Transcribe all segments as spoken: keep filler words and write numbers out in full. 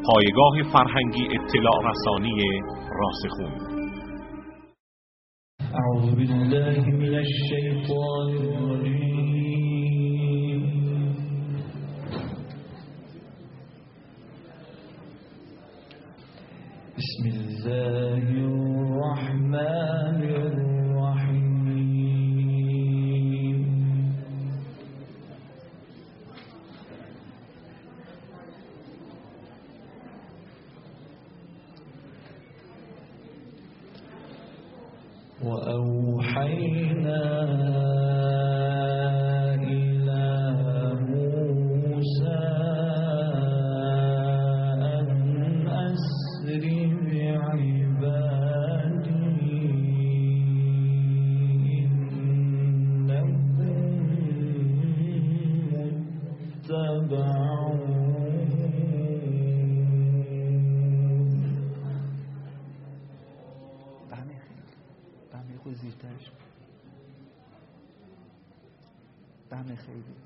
پایگاه فرهنگی اطلاع رسانی راسخون. اعوذ بالله من الشیطان الرجیم. بسم الله الرحمن الرحیم. وأوحينا إلى موسى أن أسر بعبادي إنكم متبعون. خود زیرترش دم خیلی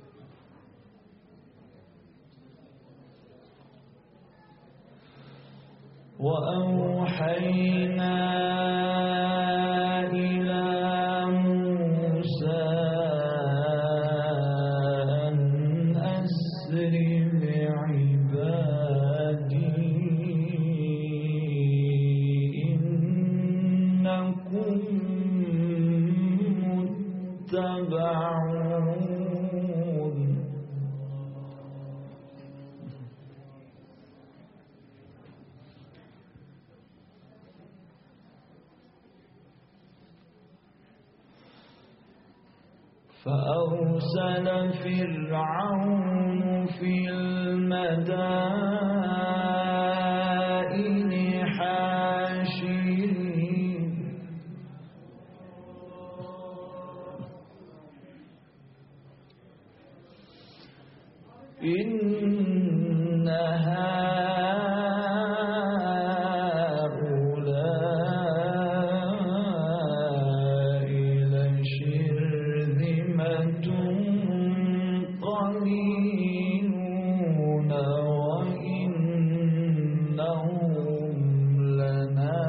وأوحينا إلى موسى أن أسر بعبادي إنكم متبعون. فأرسل فرعون في المدائن حاشرين إن هؤلاء لشرذمة قليلون وإنهم لنا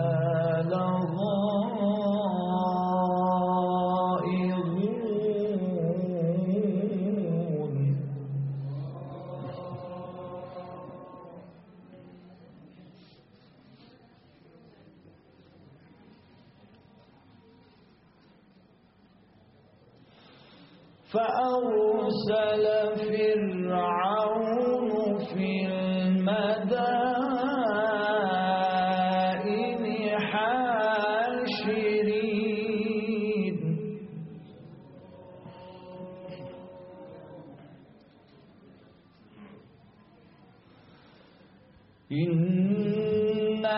لغائظون. فأرسل فرعون في المدائن حاشرين إن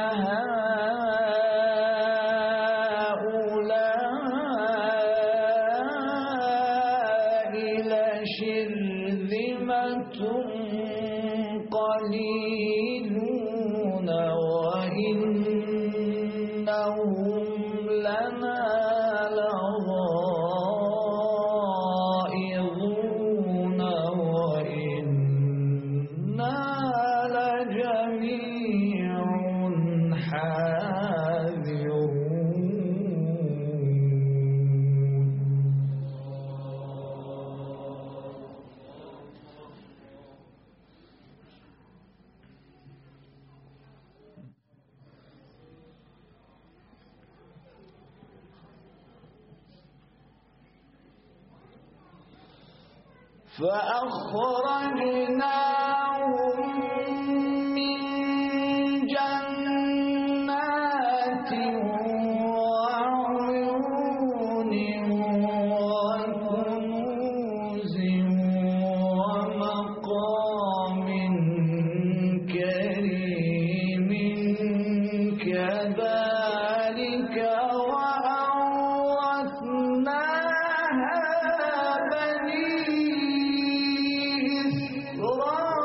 شرذمة قليلون وإنهم لنا لغائظون وإنا لجميع حاذرون. فأخرجناهم من جنات وعيون وكنوز ومقام كريم كذلك وأورثناها بني إسرائيل.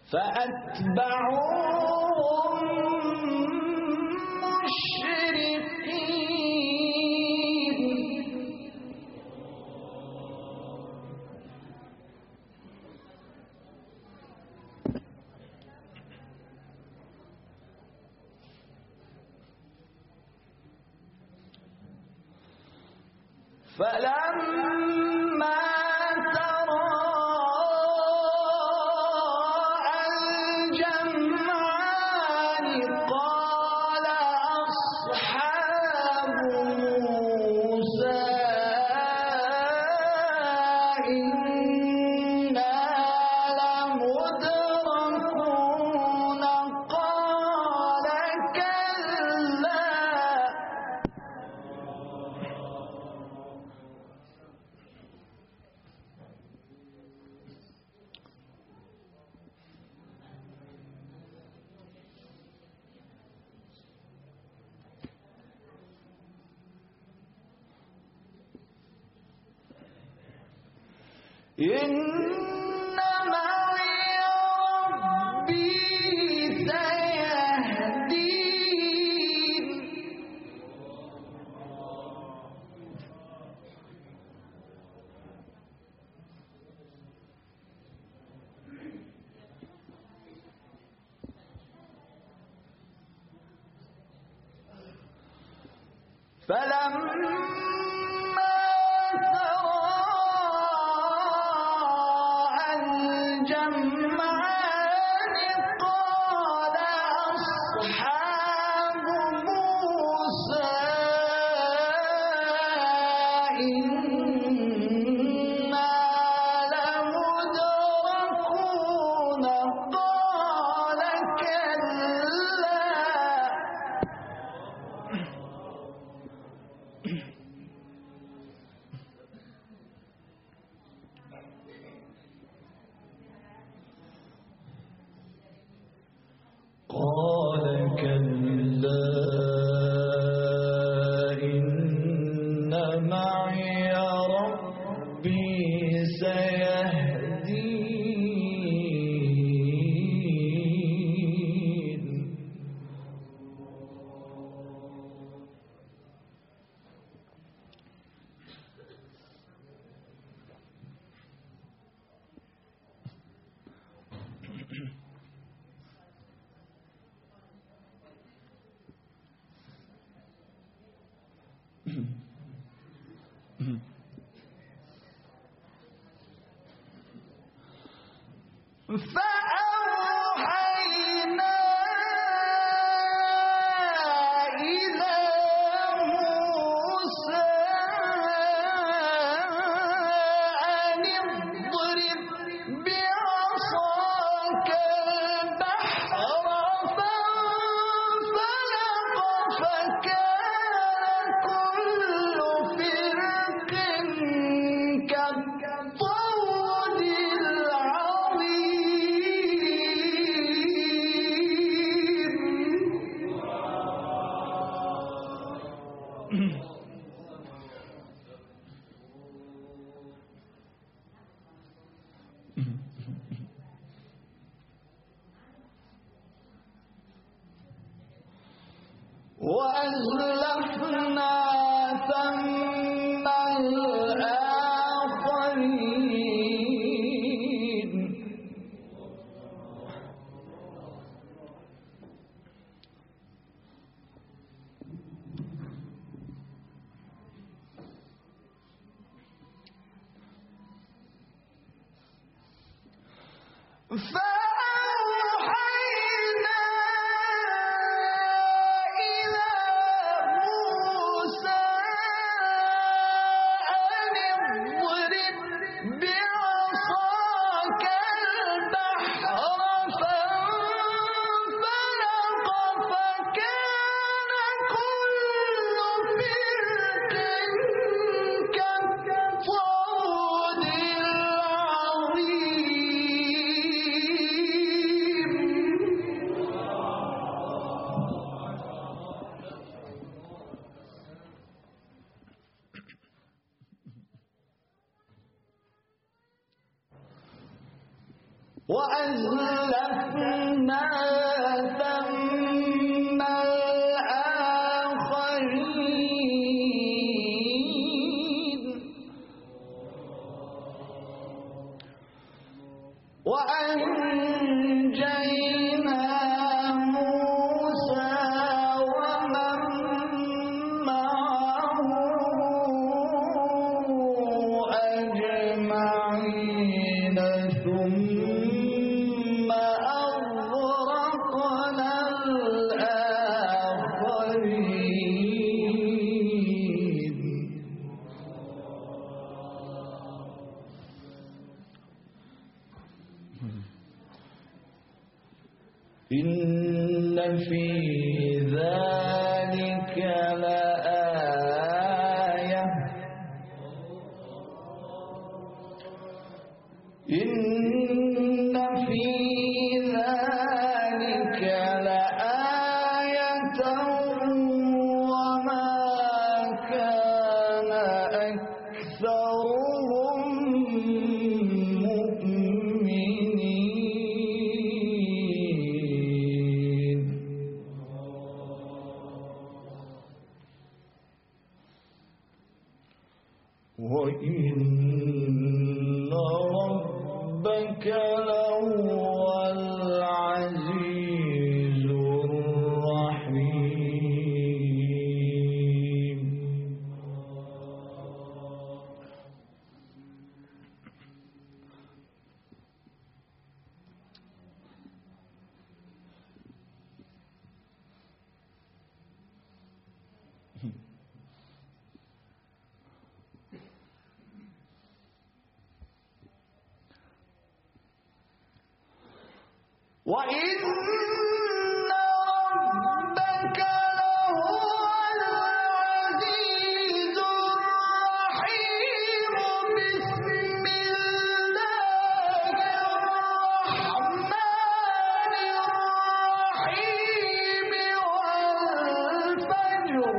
فأتبعوهم مشرقين فلما إن معي ربي سيهدين فلما قال كلا إن معي ربي سيهدين فأوحينا إلى موسى أن اضرب بعصاك البحر فانفلق فكان كل فرق كالطود وأزلفنا ثم الآخرين فأوحينا إلى موسى أن اضرب بعصاك البحر فانفلق فكان كل فرق كالطود العظيم وأزلفنا وأنجينا موسى ومن معه أجمعين ثم أغرقنا الآخرين. إن في ذلك لآية إن في ذلك لآية وما كان أكثرهم مؤمنين. وإن ربك لهو العزيز الرحيم. وإن ربك لهو العزيز الرحيم. بسم الله الرحمن الرحيم. والفجر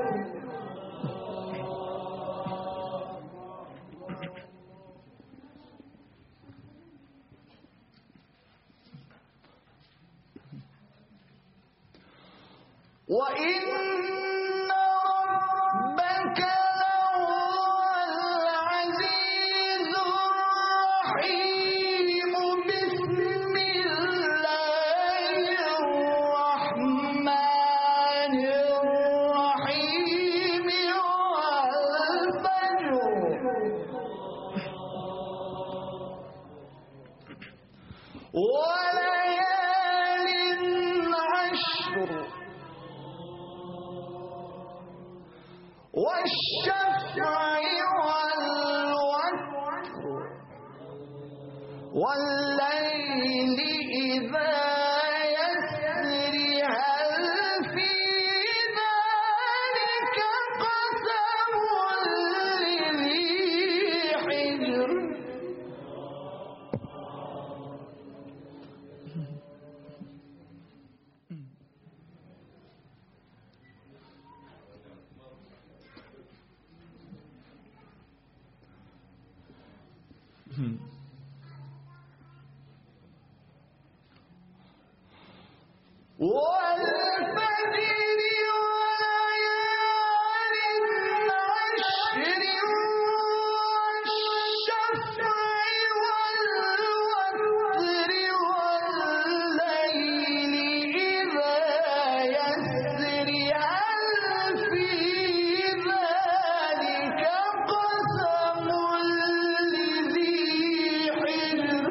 وإن ربك لهو العزيز الرحيم. بسم الله الرحمن الرحيم. والفجر وليال عشر والشفع والوتر والليل إذا يسر. هل في ذلك قسم لذي حجر. والفجر وليال عشر والشفع والوتر والليل إذا يسر. هل في ذلك قسم لذي حجر.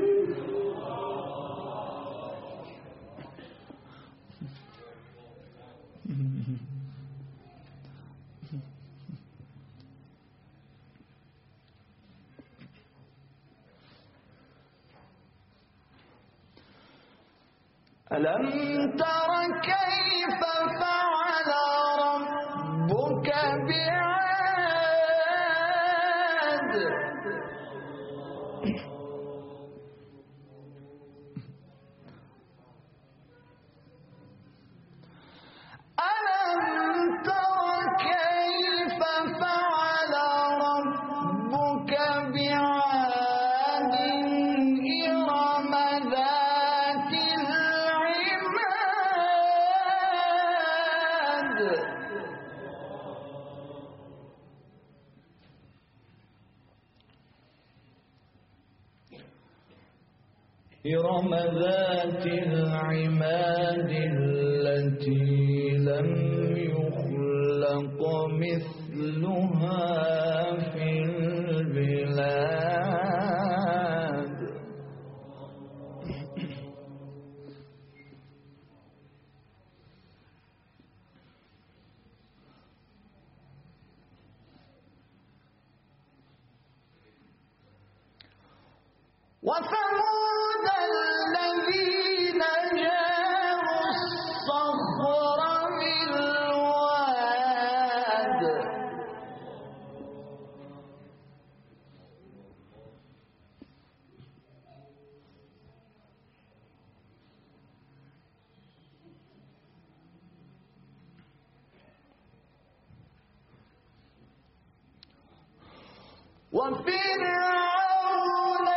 ألم تر كيف فعل ربك بعاد. ألم تر كيف فعل ربك بعاد. إرم ذات العماد. إرم ذات العماد التي لم يخلق مثلها في البلاد وثمود الذين جابوا الصخر بالواد وفرعون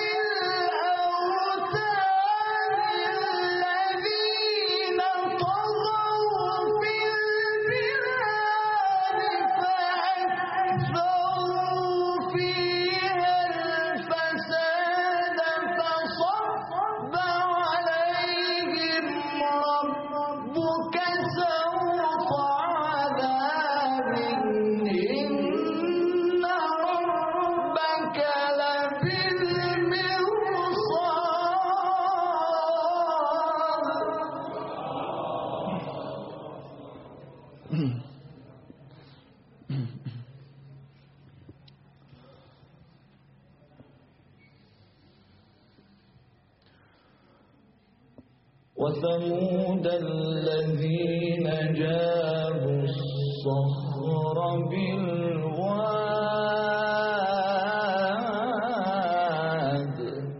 الذين طغوا في البلاد فأكثروا فيها الفساد فصب عليهم ربك سوط عذاب إن ربك وثمود الذين جابوا الصخر بالواد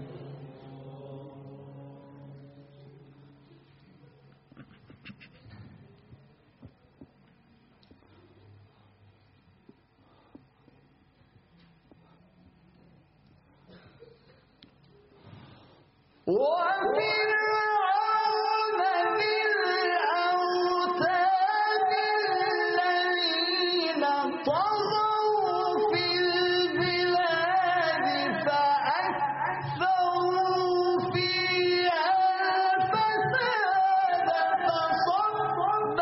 وفرعون ذي الأوتاد الذين طغوا في البلاد فأكثروا فيها الفساد فصب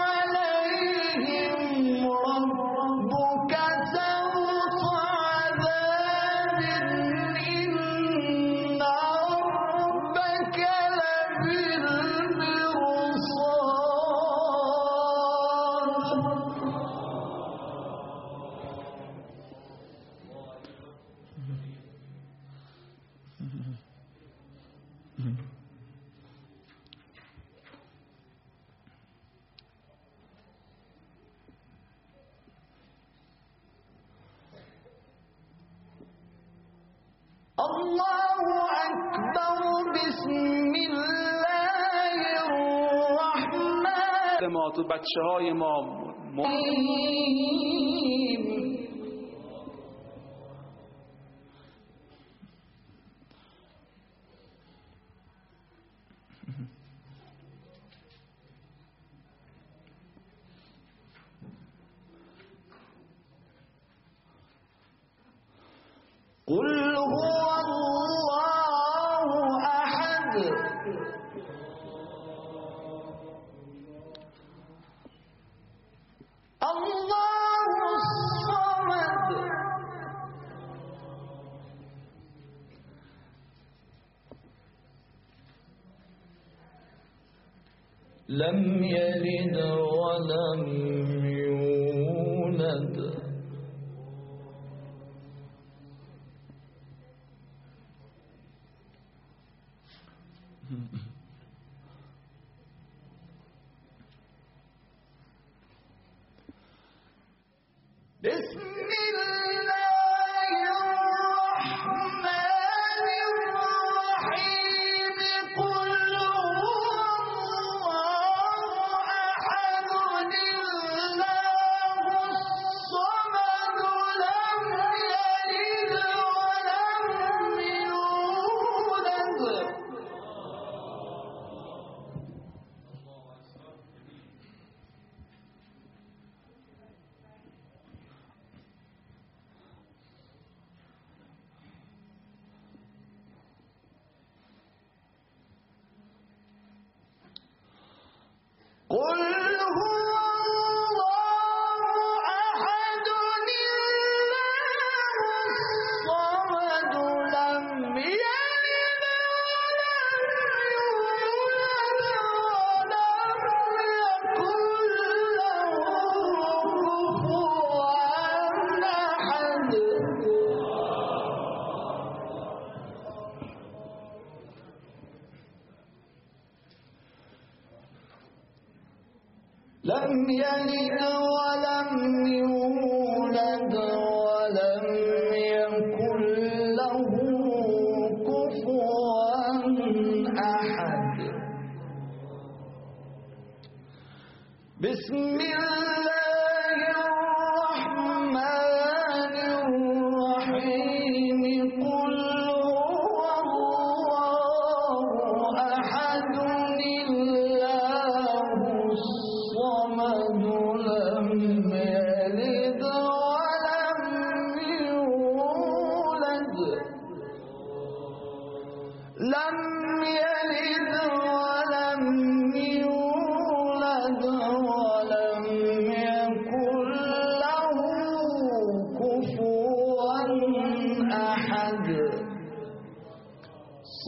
عليهم ربك سوط عذاب إن ربك الله أكبر بسم الله الرحمن ما تو بچه های ما الرحیم قل هو الله أحد الله الصمد لم يلد ولم يولد بسم الله الرحمن الرحيم قل هو الله أحد الله الصمد لم يلد ولم يولد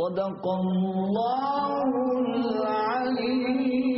صدق الله العلي